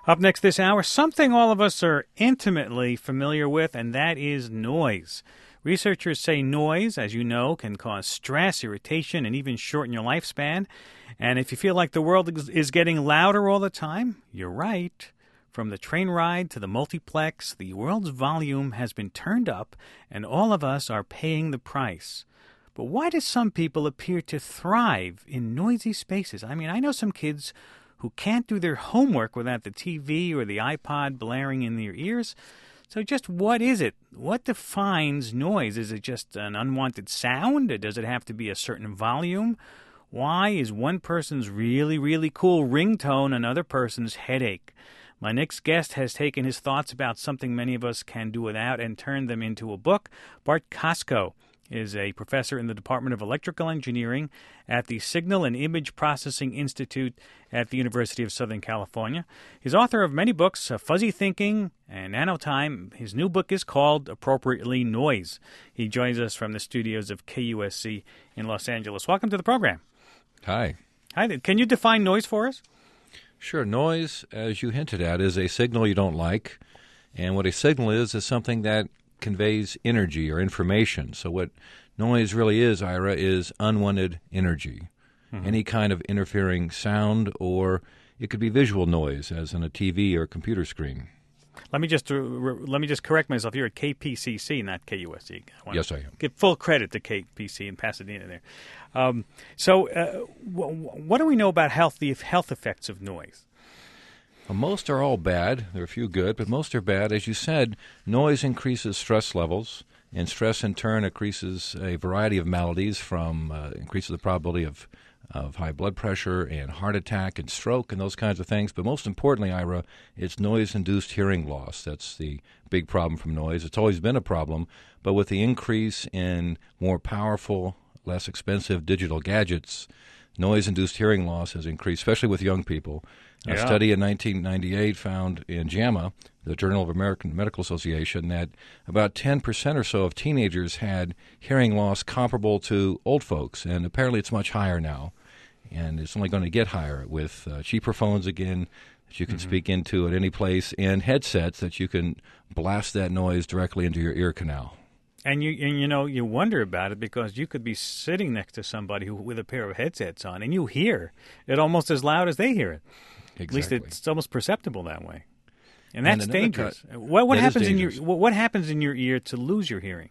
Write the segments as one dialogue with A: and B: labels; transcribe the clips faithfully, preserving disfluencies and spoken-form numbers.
A: Up next this hour, something all of us are intimately familiar with, and that is noise. Researchers say noise, as you know, can cause stress, irritation, and even shorten your lifespan. And if you feel like the world is getting louder all the time, you're right. From the train ride to the multiplex, the world's volume has been turned up, and all of us are paying the price. But why do some people appear to thrive in noisy spaces? I mean, I know some kids who can't do their homework without the T V or the iPod blaring in their ears. So just what is it? What defines noise? Is it just an unwanted sound? Or does it have to be a certain volume? Why is one person's really, really cool ringtone another person's headache? My next guest has taken his thoughts about something many of us can do without and turned them into a book. Bart Kosko is a professor in the Department of Electrical Engineering at the Signal and Image Processing Institute at the University of Southern California. He's author of many books, uh, Fuzzy Thinking and Nanotime. His new book is called, appropriately, Noise. He joins us from the studios of K U S C in Los Angeles. Welcome to the program.
B: Hi.
A: Hi. Can you define noise for us?
B: Sure. Noise, as you hinted at, is a signal you don't like. And what a signal is, is something that conveys energy or information. So what noise really is, Ira, is unwanted energy. Mm-hmm. Any kind of interfering sound, or it could be visual noise, as in a T V or computer screen.
A: Let me just uh, re- let me just correct myself. You're at K P C C, not K U S C. I
B: yes, I am.
A: Give full credit to K P C in Pasadena there. Um, so uh, w- what do we know about health, the health effects of noise?
B: Well, most are all bad. There are a few good, but most are bad. As you said, noise increases stress levels, and stress in turn increases a variety of maladies, from uh, increases the probability of, of high blood pressure and heart attack and stroke and those kinds of things. But most importantly, Ira, it's noise-induced hearing loss. That's the big problem from noise. It's always been a problem, but with the increase in more powerful, less expensive digital gadgets, noise-induced hearing loss has increased, especially with young people. A
A: yeah.
B: study in nineteen ninety-eight found in JAMA, the Journal of American Medical Association, that about ten percent or so of teenagers had hearing loss comparable to old folks, and apparently it's much higher now. And it's only going to get higher with uh, cheaper phones again that you can mm-hmm. speak into at any place, and headsets that you can blast that noise directly into your ear canal.
A: And you and you know, you wonder about it because you could be sitting next to somebody who, with a pair of headsets on, and you hear it almost as loud as they hear it.
B: Exactly.
A: At least it's almost perceptible that way, and that's
B: and
A: dangerous.
B: Cut,
A: what what
B: that
A: happens in your what, what happens in your ear to lose your hearing?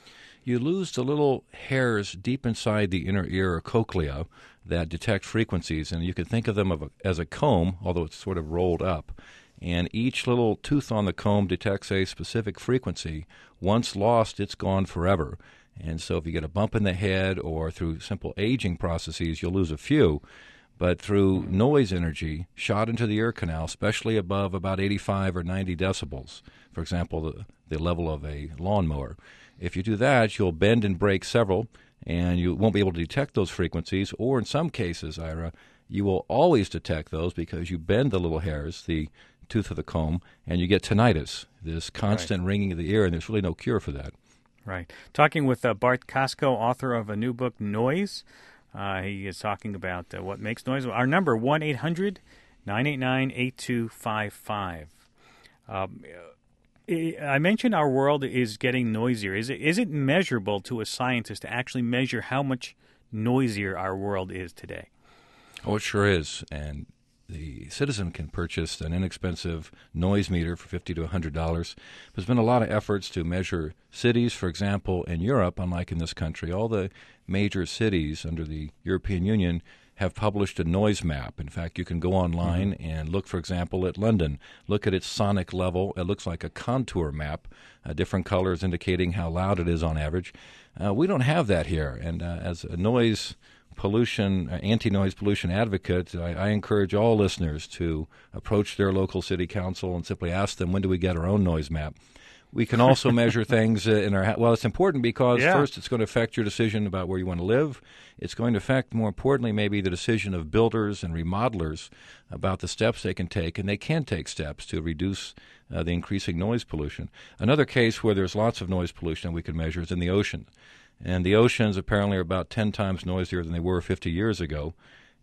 B: You lose the little hairs deep inside the inner ear or cochlea that detect frequencies, and you can think of them of a, as a comb, although it's sort of rolled up. And each little tooth on the comb detects a specific frequency. Once lost, it's gone forever. And so if you get a bump in the head or through simple aging processes, you'll lose a few. But through noise energy shot into the ear canal, especially above about eighty-five or ninety decibels, for example, the, the level of a lawnmower, if you do that, you'll bend and break several, and you won't be able to detect those frequencies. Or in some cases, Ira, you will always detect those because you bend the little hairs, the tooth of the comb, and you get tinnitus, this constant
A: right.
B: ringing of the ear, and there's really no cure for that.
A: Right. Talking with uh, Bart Kosko, author of a new book, Noise. Uh, he is talking about uh, what makes noise. Our number, one eight hundred nine eight nine eight two five five. Um, I mentioned our world is getting noisier. Is it, is it measurable to a scientist to actually measure how much noisier our world is today?
B: Oh, it sure is. And the citizen can purchase an inexpensive noise meter for fifty to one hundred dollars. There's been a lot of efforts to measure cities. For example, in Europe, unlike in this country, all the major cities under the European Union have published a noise map. In fact, you can go online mm-hmm. and look, for example, at London. Look at its sonic level. It looks like a contour map, uh, different colors indicating how loud it is on average. Uh, we don't have that here. And uh, as a noise pollution, uh, anti-noise pollution advocate, I, I encourage all listeners to approach their local city council and simply ask them, when do we get our own noise map? We can also measure things uh, in our ha- well, it's important because
A: yeah.
B: first it's going to affect your decision about where you want to live. It's going to affect, more importantly, maybe the decision of builders and remodelers about the steps they can take, and they can take steps to reduce uh, the increasing noise pollution. Another case where there's lots of noise pollution we can measure is in the ocean. And the oceans apparently are about ten times noisier than they were fifty years ago.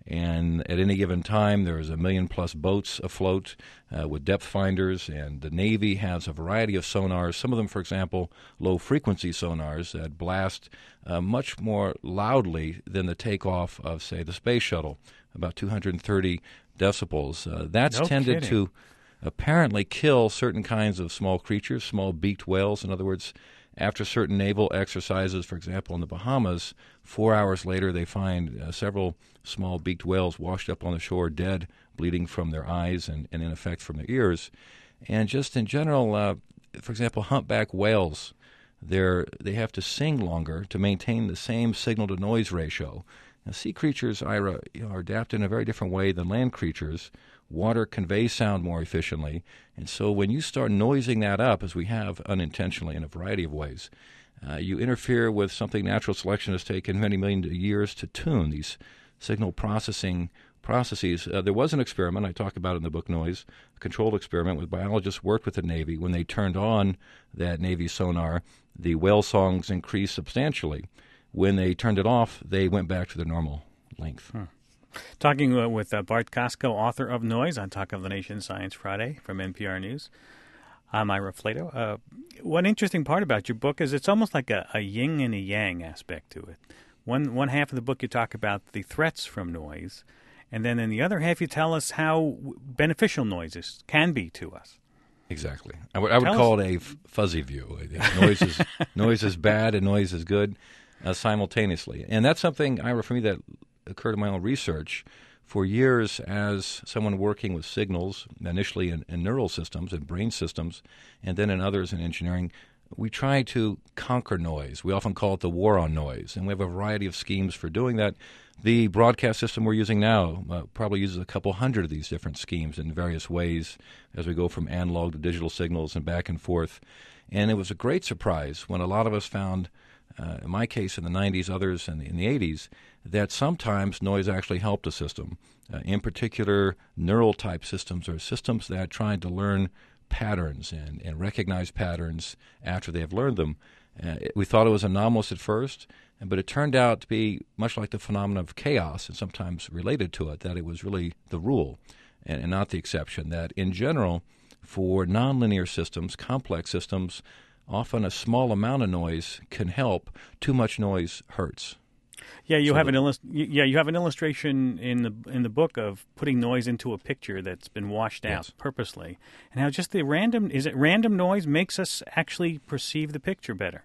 B: And at any given time, there's a million-plus boats afloat uh, with depth finders, and the Navy has a variety of sonars. Some of them, for example, low-frequency sonars that blast uh, much more loudly than the takeoff of, say, the space shuttle, about two hundred thirty decibels. Uh, that's
A: no
B: tended
A: kidding.
B: to apparently kill certain kinds of small creatures, small beaked whales. In other words, after certain naval exercises, for example, in the Bahamas, four hours later they find uh, several small beaked whales washed up on the shore dead, bleeding from their eyes and, and in effect from their ears. And just in general, uh, for example, humpback whales, they're, they have to sing longer to maintain the same signal-to-noise ratio. Now, sea creatures, Ira, you know, are adapted in a very different way than land creatures. Water conveys sound more efficiently, and so when you start noising that up, as we have unintentionally in a variety of ways, uh, you interfere with something natural selection has taken many million years to tune, these signal processing processes. Uh, there was an experiment, I talk about it in the book Noise, a controlled experiment with biologists worked with the Navy. When they turned on that Navy sonar, the whale songs increased substantially. When they turned it off, they went back to their normal length.
A: Hmm. Talking uh, with uh, Bart Casco, author of Noise, on Talk of the Nation Science Friday from N P R News. I'm Ira Flato. Uh, one interesting part about your book is it's almost like a, a yin and a yang aspect to it. One one half of the book you talk about the threats from noise, and then in the other half you tell us how beneficial noises can be to us.
B: Exactly. I would, I would
A: Tell
B: call
A: us.
B: it a f- fuzzy view. Noise is, noise is bad and noise is good uh, simultaneously. And that's something, Ira, for me, that occurred in my own research. For years, as someone working with signals, initially in, in neural systems and brain systems, and then in others in engineering, we try to conquer noise. We often call it the war on noise, and we have a variety of schemes for doing that. The broadcast system we're using now uh, probably uses a couple hundred of these different schemes in various ways as we go from analog to digital signals and back and forth. And it was a great surprise when a lot of us found, uh, in my case in the nineties, others in the, in the eighties, that sometimes noise actually helped a system. Uh, in particular, neural-type systems are systems that tried to learn patterns and, and recognize patterns after they have learned them. Uh, it, we thought it was anomalous at first, but it turned out to be much like the phenomenon of chaos, and sometimes related to it, that it was really the rule and, and not the exception, that in general, for nonlinear systems, complex systems, often a small amount of noise can help. Too much noise hurts.
A: Yeah, you
B: So
A: have
B: the-
A: an illus- y- yeah, you have an illustration in the in the book of putting noise into a picture that's been washed out
B: Yes.
A: purposely, and how just the random is it random noise makes us actually perceive the picture better.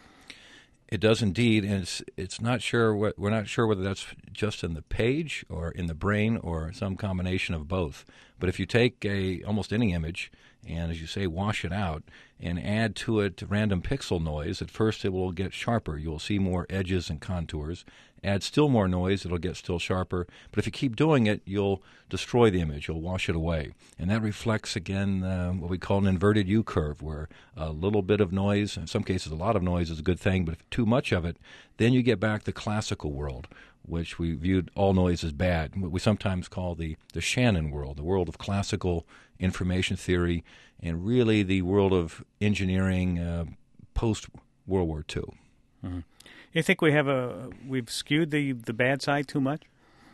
B: It does indeed, and it's it's not sure what, we're not sure whether that's just in the page or in the brain or some combination of both. But if you take a almost any image and, as you say, wash it out and add to it random pixel noise, at first it will get sharper. You will see more edges and contours. Add still more noise, it'll get still sharper. But if you keep doing it, you'll destroy the image. You'll wash it away. And that reflects, again, uh, what we call an inverted U-curve, where a little bit of noise, in some cases a lot of noise, is a good thing, but if too much of it, then you get back the classical world, which we viewed all noise as bad, what we sometimes call the, the Shannon world, the world of classical information theory, and really the world of engineering uh, post-World War Two.
A: Mm-hmm. You think we have a we've skewed the, the bad side too much?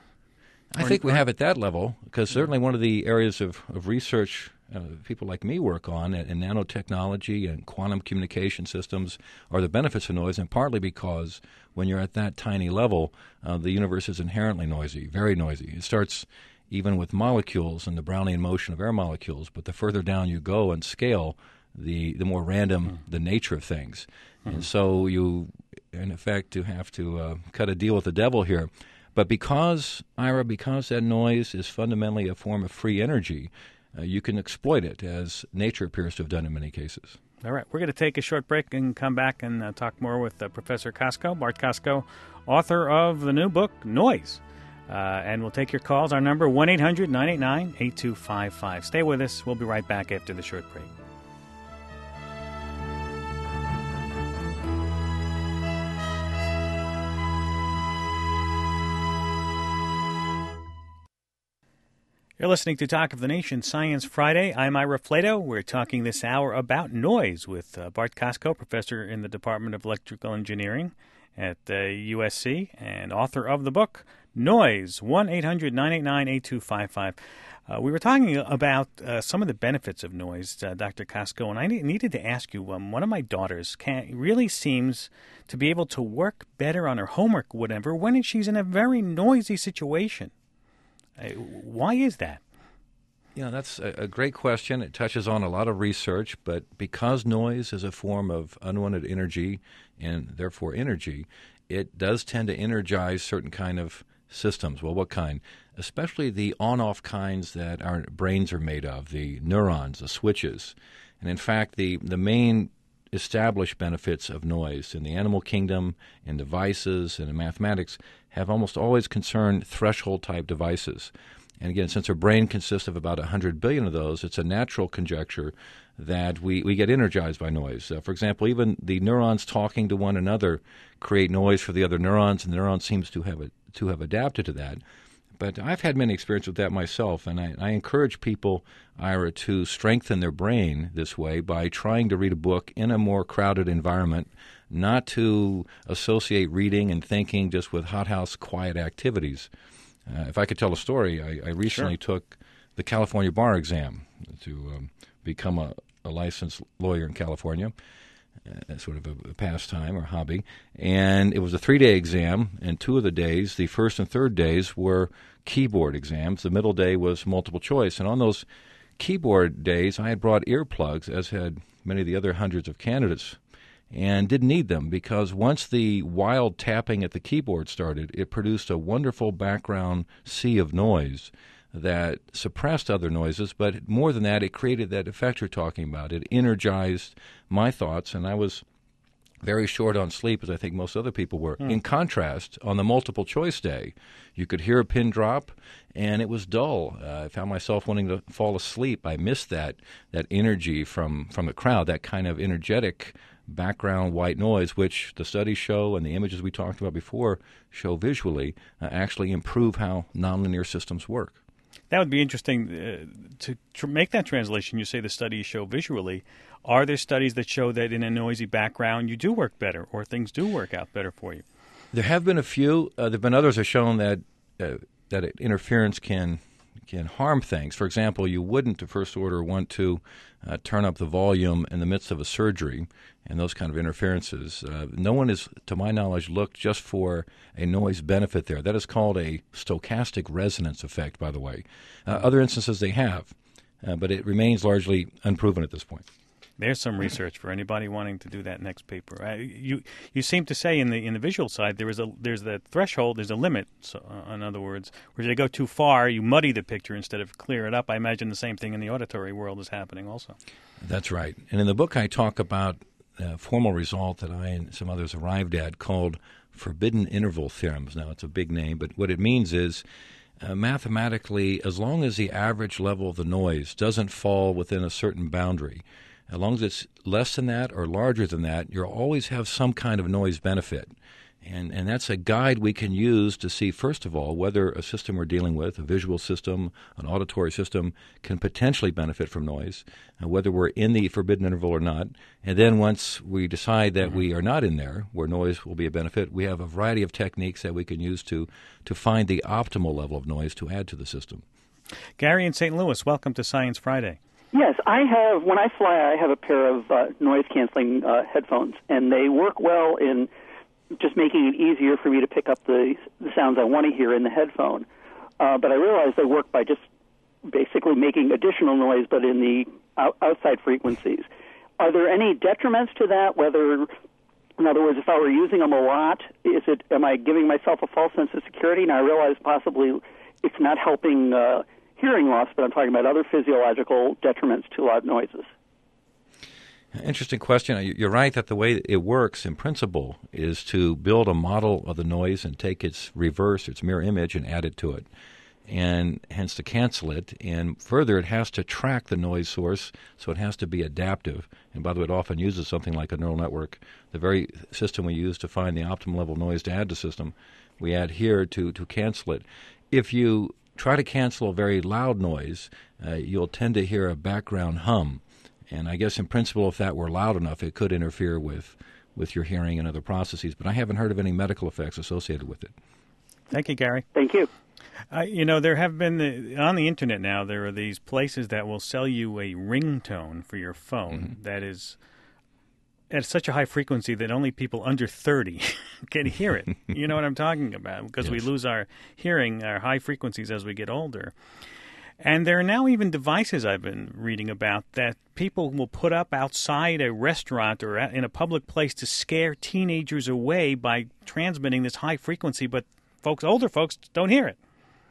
B: I
A: Or-
B: think we
A: or-
B: have at that level, because certainly one of the areas of, of research uh, people like me work on in, in nanotechnology and quantum communication systems are the benefits of noise, and partly because when you're at that tiny level, uh, the universe is inherently noisy, very noisy. It starts even with molecules and the Brownian motion of air molecules, but the further down you go in scale, the, the more random mm. the nature of things. Mm-hmm. And so you, in effect, to have to uh, cut a deal with the devil here. But because, Ira, because that noise is fundamentally a form of free energy, uh, you can exploit it, as nature appears to have done in many cases.
A: All right, we're going to take a short break and come back and uh, talk more with uh, Professor Casco, Bart Casco, author of the new book, Noise. Uh, and we'll take your calls. Our number, one eight hundred nine eight nine eight two five five. Stay with us. We'll be right back after the short break. You're listening to Talk of the Nation Science Friday. I'm Ira Flato. We're talking this hour about noise with uh, Bart Casco, professor in the Department of Electrical Engineering at uh, U S C and author of the book, Noise, one eight hundred nine eight nine eight two five five. Uh, we were talking about uh, some of the benefits of noise, uh, Doctor Cosco, and I ne- needed to ask you, um, one of my daughters can, really seems to be able to work better on her homework, whatever, when she's in a very noisy situation. Uh, why is that?
B: You know, that's a, a great question. It touches on a lot of research, but because noise is a form of unwanted energy and therefore energy, it does tend to energize certain kind of systems. Well, what kind? Especially the on-off kinds that our brains are made of, the neurons, the switches. And in fact, the, the main established benefits of noise in the animal kingdom, in devices, and in mathematics have almost always concerned threshold-type devices. And again, since our brain consists of about one hundred billion of those, it's a natural conjecture that we, we get energized by noise. Uh, for example, even the neurons talking to one another create noise for the other neurons, and the neuron seems to have a, to have adapted to that. But I've had many experiences with that myself, and I, I encourage people, Ira, to strengthen their brain this way by trying to read a book in a more crowded environment, not to associate reading and thinking just with hothouse quiet activities. Uh, if I could tell a story, I, I recently
A: Sure.
B: took the California bar exam to um, become a, a licensed lawyer in California, uh, sort of a, a pastime or hobby. And it was a three-day exam, and two of the days, the first and third days, were keyboard exams. The middle day was multiple choice. And on those keyboard days, I had brought earplugs, as had many of the other hundreds of candidates, and didn't need them because once the wild tapping at the keyboard started, it produced a wonderful background sea of noise that suppressed other noises, but more than that, it created that effect you're talking about. It energized my thoughts, and I was very short on sleep, as I think most other people were. Mm. In contrast, on the multiple choice day, you could hear a pin drop, and it was dull. Uh, I found myself wanting to fall asleep. I missed that that energy from, from the crowd, that kind of energetic background white noise, which the studies show and the images we talked about before show visually, uh, actually improve how nonlinear systems work.
A: That would be interesting uh, to tr- make that translation. You say the studies show visually. Are there studies that show that in a noisy background you do work better or things do work out better for you?
B: There have been a few. Uh, there have been others that have shown that uh, that interference can can harm things. For example, you wouldn't, to first order, want to uh, turn up the volume in the midst of a surgery and those kind of interferences. Uh, no one has, to my knowledge, looked just for a noise benefit there. That is called a stochastic resonance effect, by the way. Uh, other instances they have, uh, but it remains largely unproven at this point.
A: There's some research for anybody wanting to do that next paper. Uh, you you seem to say in the in the visual side there is a there's the threshold, there's a limit. So, uh, in other words, where they go too far, you muddy the picture instead of clear it up. I imagine the same thing in the auditory world is happening also.
B: That's right. And in the book, I talk about a formal result that I and some others arrived at called forbidden interval theorems. Now, it's a big name, but what it means is uh, mathematically, as long as the average level of the noise doesn't fall within a certain boundary, as long as it's less than that or larger than that, you'll always have some kind of noise benefit. And and that's a guide we can use to see, first of all, whether a system we're dealing with, a visual system, an auditory system, can potentially benefit from noise, uh, whether we're in the forbidden interval or not. And then once we decide that mm-hmm. we are not in there, where noise will be a benefit, we have a variety of techniques that we can use to, to find the optimal level of noise to add to the system.
A: Gary in Saint Louis, welcome to Science Friday.
C: Yes, I have, when I fly, I have a pair of uh, noise-canceling uh, headphones, and they work well in just making it easier for me to pick up the, the sounds I want to hear in the headphone. Uh, but I realize they work by just basically making additional noise, but in the out- outside frequencies. Are there any detriments to that, whether, in other words, if I were using them a lot, is it, am I giving myself a false sense of security? And I realize possibly it's not helping uh, hearing loss, but I'm talking about other physiological detriments to loud noises.
B: Interesting question. You're right that the way it works in principle is to build a model of the noise and take its reverse, its mirror image, and add it to it, and hence to cancel it. And further, it has to track the noise source, so it has to be adaptive. And by the way, it often uses something like a neural network. The very system we use to find the optimal level of noise to add to the system, we add here to, to cancel it. If you try to cancel a very loud noise, uh, you'll tend to hear a background hum. And I guess in principle, if that were loud enough, it could interfere with, with your hearing and other processes. But I haven't heard of any medical effects associated with it.
A: Thank you, Gary.
C: Thank you.
A: Uh, you know, there have been, the, on the Internet now, there are these places that will sell you a ringtone for your phone mm-hmm. that is at such a high frequency that only people under thirty can hear it. You know what I'm talking about? Because yes. we lose our hearing, our high frequencies as we get older. And there are now even devices I've been reading about that people will put up outside a restaurant or in a public place to scare teenagers away by transmitting this high frequency, but folks, older folks don't hear it.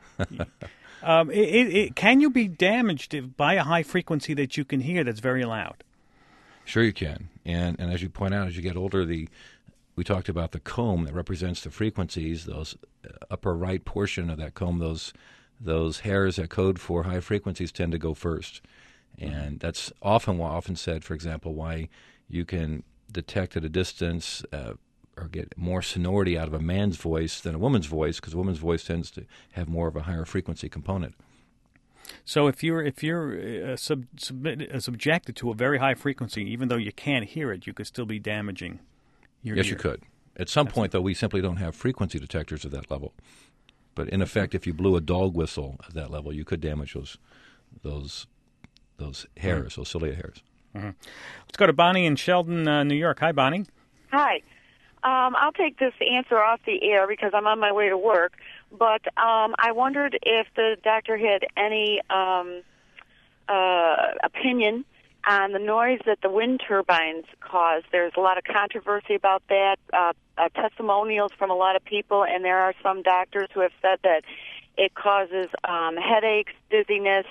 A: um, it, it, it can you be damaged if, by a high frequency that you can hear that's very loud?
B: Sure you can. And and as you point out, as you get older, the we talked about the comb that represents the frequencies, those upper right portion of that comb, those those hairs that code for high frequencies tend to go first. And that's often often said, for example, why you can detect at a distance uh, or get more sonority out of a man's voice than a woman's voice, because a woman's voice tends to have more of a higher frequency component.
A: So if you're if you're uh, sub, submit, uh, subjected to a very high frequency, even though you can't hear it, you could still be damaging your
B: Yes,
A: ear.
B: you could. At some
A: That's
B: point,
A: it.
B: though, we simply don't have frequency detectors at that level. But in effect, if you blew a dog whistle at that level, you could damage those those those hairs, mm-hmm. those cilia hairs.
A: Mm-hmm. Let's go to Bonnie in Sheldon, uh, New York. Hi, Bonnie.
D: Hi. Um, I'll take this answer off the air because I'm on my way to work. But um, I wondered if the doctor had any um, uh, opinion on the noise that the wind turbines cause. There's a lot of controversy about that, uh, uh, testimonials from a lot of people, and there are some doctors who have said that it causes um, headaches, dizziness,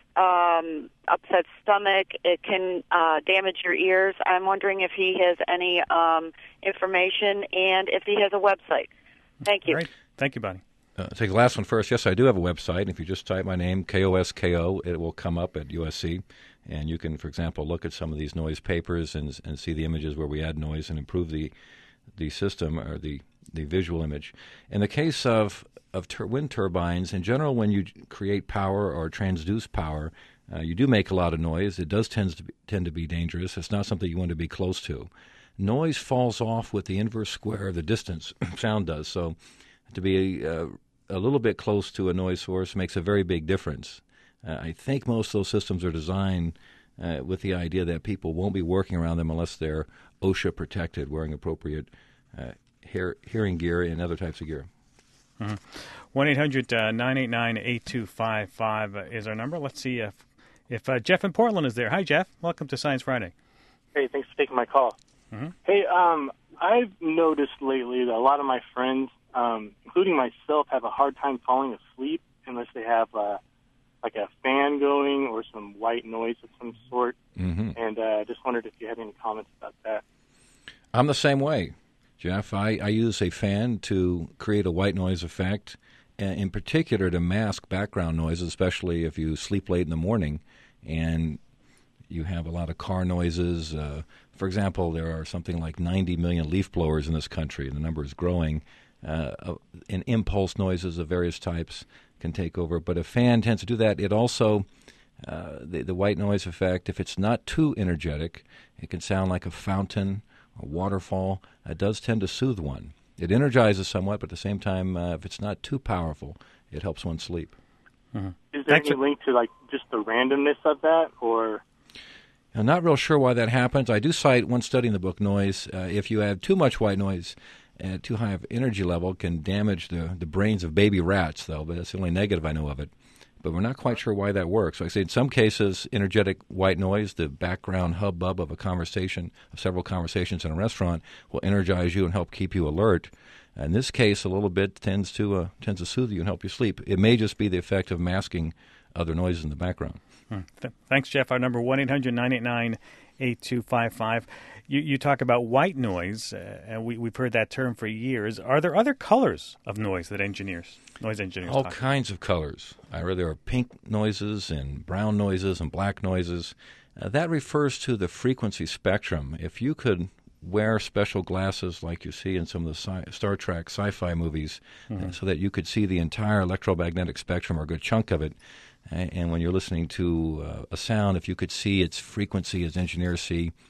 D: um, upset stomach. It can uh, damage your ears. I'm wondering if he has any um, information and if he has a website. Thank you.
A: Great. Thank you, Bonnie.
B: Uh, take the last one first. Yes, I do have a website. And if you just type my name, K O S K O, it will come up at U S C. And you can, for example, look at some of these noise papers and and see the images where we add noise and improve the the system or the, the visual image. In the case of, of tur- wind turbines, in general, when you create power or transduce power, uh, you do make a lot of noise. It does tend to, be, tend to be dangerous. It's not something you want to be close to. Noise falls off with the inverse square of the distance sound does. So to be uh, a little bit close to a noise source makes a very big difference. Uh, I think most of those systems are designed uh, with the idea that people won't be working around them unless they're OSHA protected, wearing appropriate uh, hear, hearing gear and other types of gear.
A: Mm-hmm. one eight hundred nine eight nine eight two five five is our number. Let's see if, if uh, Jeff in Portland is there. Hi, Jeff. Welcome to Science Friday.
E: Hey, thanks for taking my call.
A: Mm-hmm.
E: Hey, um, I've noticed lately that a lot of my friends, um, including myself, have a hard time falling asleep unless they have uh, like a fan going or some white noise of some sort.
B: Mm-hmm.
E: And I uh, just wondered if you had any comments about that.
B: I'm the same way, Jeff. I, I use a fan to create a white noise effect, in particular to mask background noises, especially if you sleep late in the morning and you have a lot of car noises. Uh, for example, there are something like ninety million leaf blowers in this country, and the number is growing. Uh, and impulse noises of various types can take over. But a fan tends to do that. It also, uh, the, the white noise effect, if it's not too energetic, it can sound like a fountain, a waterfall. It does tend to soothe one. It energizes somewhat, but at the same time, uh, if it's not too powerful, it helps one sleep.
A: Mm-hmm.
E: Is there any link to like just the randomness of that, or?
B: I'm not real sure why that happens. I do cite one study in the book, Noise. Uh, if you have too much white noise at too high of energy level, can damage the, the brains of baby rats, though, but that's the only negative I know of it. But we're not quite sure why that works. So I say in some cases, energetic white noise, the background hubbub of a conversation, of several conversations in a restaurant, will energize you and help keep you alert. In this case, a little bit tends to uh, tends to soothe you and help you sleep. It may just be the effect of masking other noises in the background.
A: Hmm. Th- thanks, Jeff. Our number, one eight hundred nine eight nine eight two five five. You, you talk about white noise, uh, and we, we've heard that term for years. Are there other colors of noise that engineers, noise engineers
B: All
A: talk
B: kinds of colors. I read there are pink noises and brown noises and black noises. Uh, that refers to the frequency spectrum. If you could wear special glasses like you see in some of the sci- Star Trek sci-fi movies, mm-hmm. uh, so that you could see the entire electromagnetic spectrum or a good chunk of it, and when you're listening to uh, a sound, if you could see its frequency as engineers see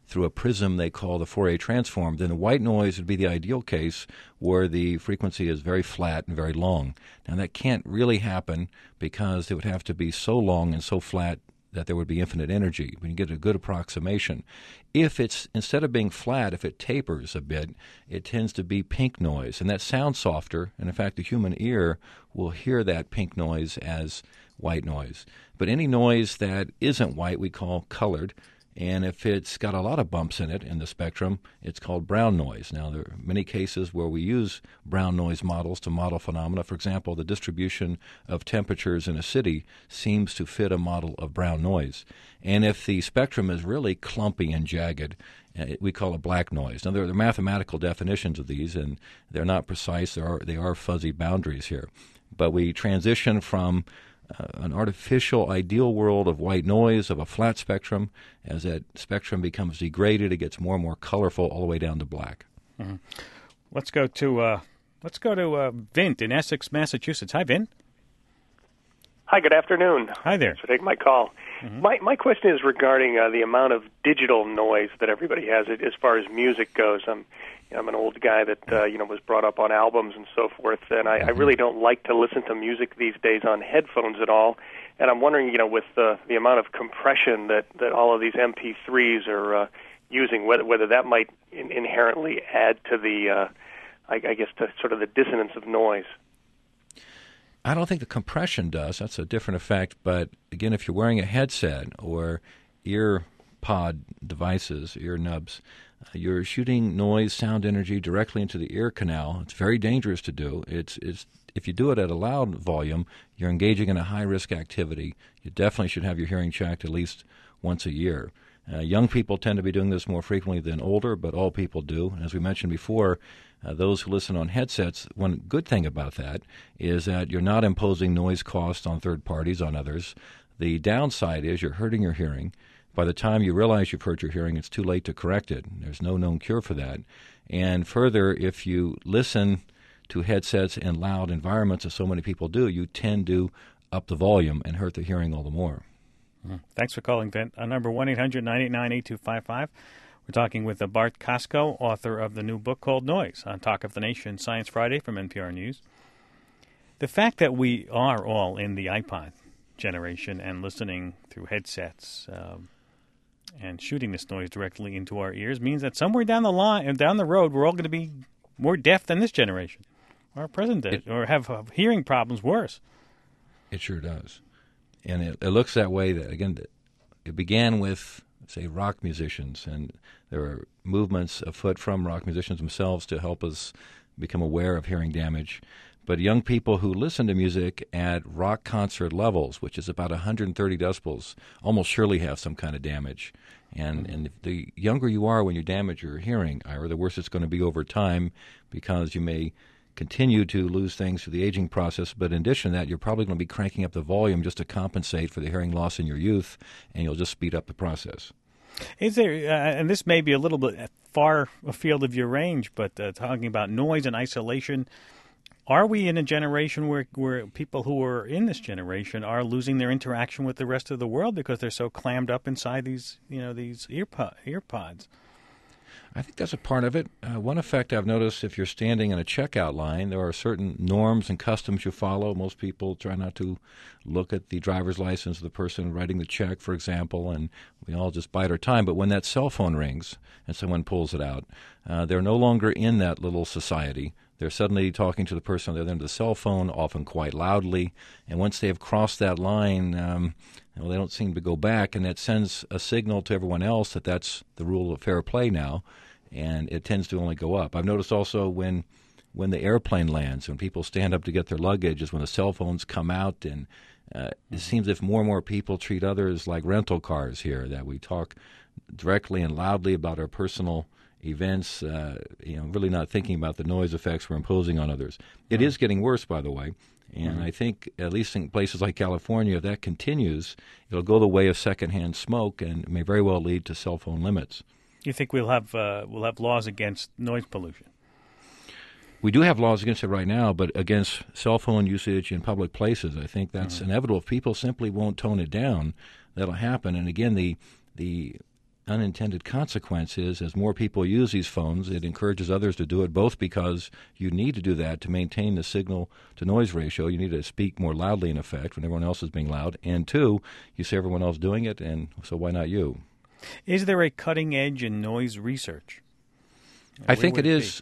B: through a prism they call the Fourier transform, then the white noise would be the ideal case where the frequency is very flat and very long. Now, that can't really happen because it would have to be so long and so flat that there would be infinite energy. When you get a good approximation. If it's, instead of being flat, if it tapers a bit, it tends to be pink noise, and that sounds softer, and in fact the human ear will hear that pink noise as white noise. But any noise that isn't white we call colored, and if it's got a lot of bumps in it in the spectrum, it's called brown noise. Now, there are many cases where we use brown noise models to model phenomena. For example, the distribution of temperatures in a city seems to fit a model of brown noise. And if the spectrum is really clumpy and jagged, we call it black noise. Now, there are mathematical definitions of these, and they're not precise. There are, they are fuzzy boundaries here. But we transition from Uh, an artificial ideal world of white noise, of a flat spectrum. As that spectrum becomes degraded, it gets more and more colorful all the way down to black.
A: Mm-hmm. Let's go to uh, let's go to uh, Vint in Essex, Massachusetts. Hi, Vint.
F: Hi, good afternoon.
A: Hi there.
F: Thanks for taking my call. Mm-hmm. My my question is regarding uh, the amount of digital noise that everybody has as far as music goes. I'm you know, I'm an old guy that uh, you know was brought up on albums and so forth, and I, I really don't like to listen to music these days on headphones at all. And I'm wondering, you know, with the the amount of compression that, that all of these M P threes are uh, using, whether whether that might in, inherently add to the, uh, I, I guess, to sort of the dissonance of noise.
B: I don't think the compression does. That's a different effect. But again, if you're wearing a headset or ear pod devices, ear nubs, uh, you're shooting noise, sound energy directly into the ear canal. It's very dangerous to do. It's, it's if you do it at a loud volume, you're engaging in a high-risk activity. You definitely should have your hearing checked at least once a year. Uh, young people tend to be doing this more frequently than older, but all people do. As we mentioned before, uh, those who listen on headsets, one good thing about that is that you're not imposing noise costs on third parties, on others. The downside is you're hurting your hearing. By the time you realize you've hurt your hearing, it's too late to correct it. There's no known cure for that. And further, if you listen to headsets in loud environments, as so many people do, you tend to up the volume and hurt the hearing all the more.
A: Thanks for calling, Vint. Uh, number one eight hundred nine eight nine eight two five five. We're talking with uh, Bart Costco, author of the new book called Noise, on Talk of the Nation, Science Friday from N P R News. The fact that we are all in the iPod generation and listening through headsets um, and shooting this noise directly into our ears means that somewhere down the line and down the road, we're all going to be more deaf than this generation, or present day, or have uh, hearing problems worse.
B: It sure does. And it, it looks that way. That again, it began with, say, rock musicians, and there are movements afoot from rock musicians themselves to help us become aware of hearing damage. But young people who listen to music at rock concert levels, which is about one hundred thirty decibels, almost surely have some kind of damage. And mm-hmm. and the younger you are when you damage your hearing, Ira, the worse it's going to be over time, because you may continue to lose things through the aging process, but in addition to that, you're probably going to be cranking up the volume just to compensate for the hearing loss in your youth, and you'll just speed up the process.
A: Is there, uh, and this may be a little bit far afield of your range, but uh, talking about noise and isolation, are we in a generation where, where people who are in this generation are losing their interaction with the rest of the world because they're so clammed up inside these, you know, these earpod, earpods?
B: I think that's a part of it. Uh, one effect I've noticed, if you're standing in a checkout line, there are certain norms and customs you follow. Most people try not to look at the driver's license of the person writing the check, for example, and we all just bide our time. But when that cell phone rings and someone pulls it out, uh, they're no longer in that little society. They're suddenly talking to the person on the other end of the cell phone, often quite loudly. And once they have crossed that line, um, well, they don't seem to go back, and that sends a signal to everyone else that that's the rule of fair play now, and it tends to only go up. I've noticed also when when the airplane lands, when people stand up to get their luggage, is when the cell phones come out, and uh, it seems as if more and more people treat others like rental cars here, that we talk directly and loudly about our personal events, uh, you know, really not thinking about the noise effects we're imposing on others. It is getting worse, by the way. And mm-hmm. I think, at least in places like California, if that continues, it'll go the way of secondhand smoke and may very well lead to cell phone limits.
A: You think we'll have uh, we'll have laws against noise pollution?
B: We do have laws against it right now, but against cell phone usage in public places, I think that's mm-hmm. inevitable. If people simply won't tone it down, that'll happen. And again, the the unintended consequence is, as more people use these phones, it encourages others to do it, both because you need to do that to maintain the signal-to-noise ratio. You need to speak more loudly, in effect, when everyone else is being loud. And two, you see everyone else doing it, and so why not you?
A: Is there a cutting edge in noise research?
B: I think it is.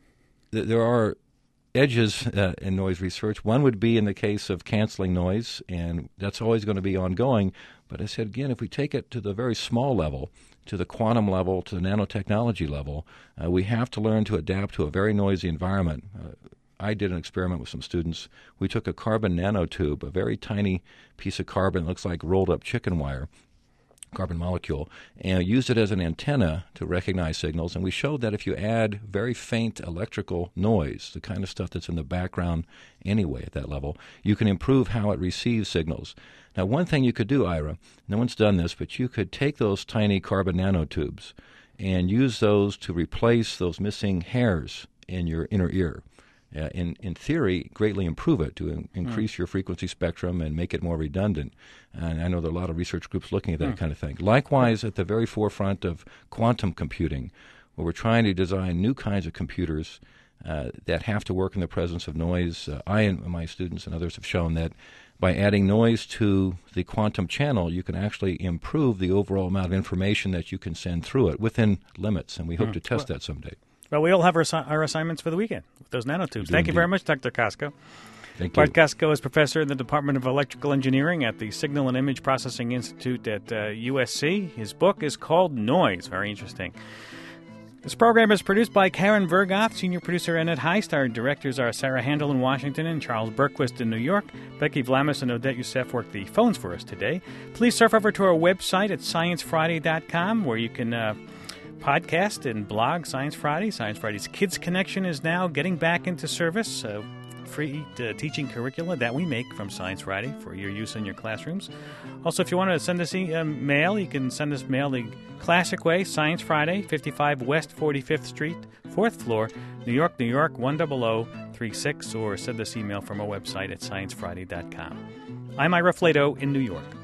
B: Th- there are edges uh, in noise research. One would be in the case of canceling noise, and that's always going to be ongoing. But I said, again, if we take it to the very small level, to the quantum level, to the nanotechnology level, uh, we have to learn to adapt to a very noisy environment. Uh, I did an experiment with some students. We took a carbon nanotube, a very tiny piece of carbon, looks like rolled-up chicken wire, carbon molecule, and used it as an antenna to recognize signals. And we showed that if you add very faint electrical noise, the kind of stuff that's in the background anyway at that level, you can improve how it receives signals. Now, one thing you could do, Ira, no one's done this, but you could take those tiny carbon nanotubes and use those to replace those missing hairs in your inner ear. Uh, in, in theory, greatly improve it to in, increase mm. your frequency spectrum and make it more redundant. And I know there are a lot of research groups looking at that mm. kind of thing. Likewise, at the very forefront of quantum computing, where we're trying to design new kinds of computers uh, that have to work in the presence of noise. Uh, I and my students and others have shown that by adding noise to the quantum channel, you can actually improve the overall amount of information that you can send through it within limits, and we hope mm. to test well, that someday.
A: Well, we all have our, our assignments for the weekend with those nanotubes. Thank you very much, Doctor Casco.
B: Thank
A: Bart
B: you.
A: Casco is professor in the Department of Electrical Engineering at the Signal and Image Processing Institute at uh, U S C. His book is called Noise. Very interesting. This program is produced by Karen Vergoff, senior producer Annette Heist. Our directors are Sarah Handel in Washington and Charles Berquist in New York. Becky Vlamis and Odette Youssef worked the phones for us today. Please surf over to our website at science friday dot com, where you can Uh, podcast and blog Science Friday. Science Friday's Kids Connection is now getting back into service. Uh, free uh, teaching curricula that we make from Science Friday for your use in your classrooms. Also, if you want to send us e- uh, mail, you can send us mail the classic way, Science Friday, fifty-five West forty-fifth Street, fourth floor, New York, New York, one zero zero three six, or send us email from our website at science friday dot com. I'm Ira Flato in New York.